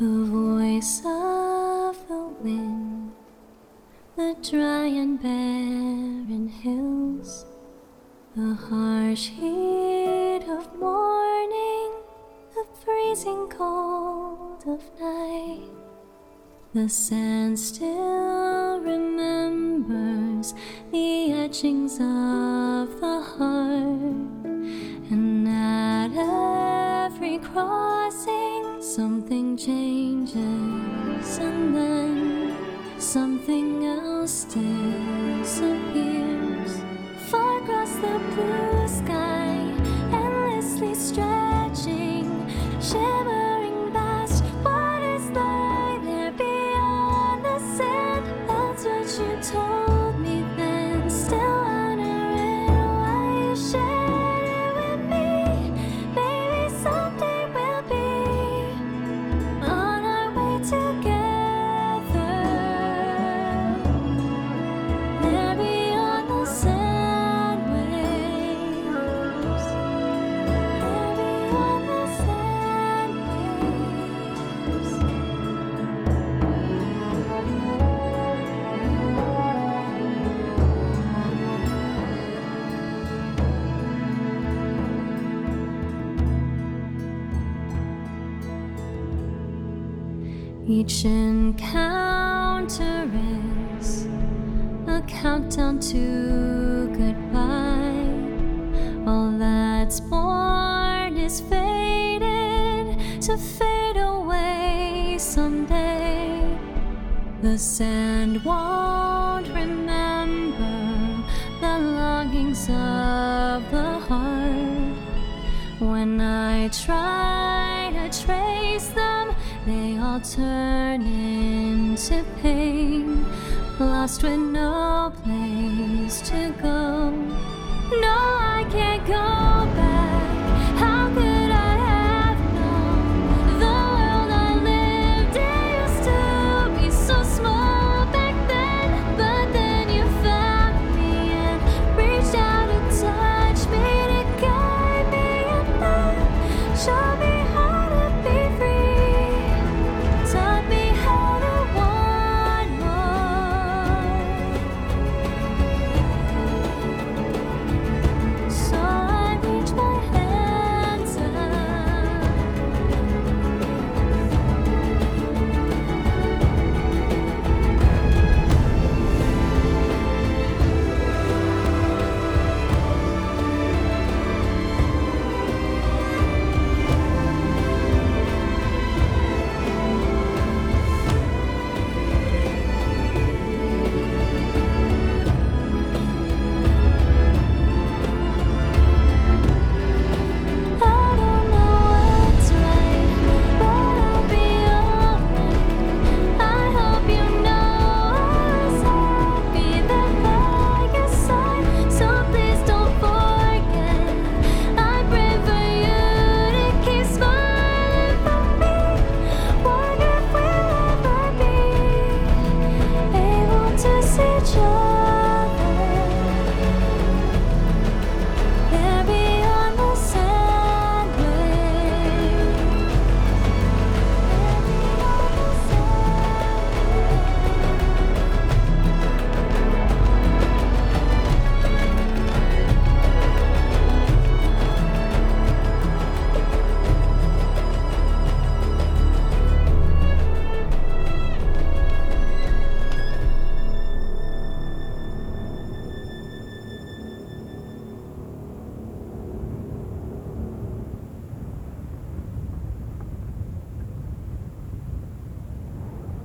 The voice of the wind, the dry and barren hills, the harsh heat of morning, the freezing cold of night. The sand still remembers the etchings of the heart, and at every crossing something changes, and then something else disappears. Far across the blue sky, endlessly stretching, shimmering vast, what is lie there beyond the sand? That's what you told me then, still wondering why you shared it with me. Maybe someday we'll be on our way together, there beyond the sand waves, there beyond the sand waves. Each encounter is a countdown to goodbye. All that's born is fated to fade away someday. The sand won't remember the longings of the heart. When I try to trace them, they all turn into pain, lost with no place to go. No, I can't go back.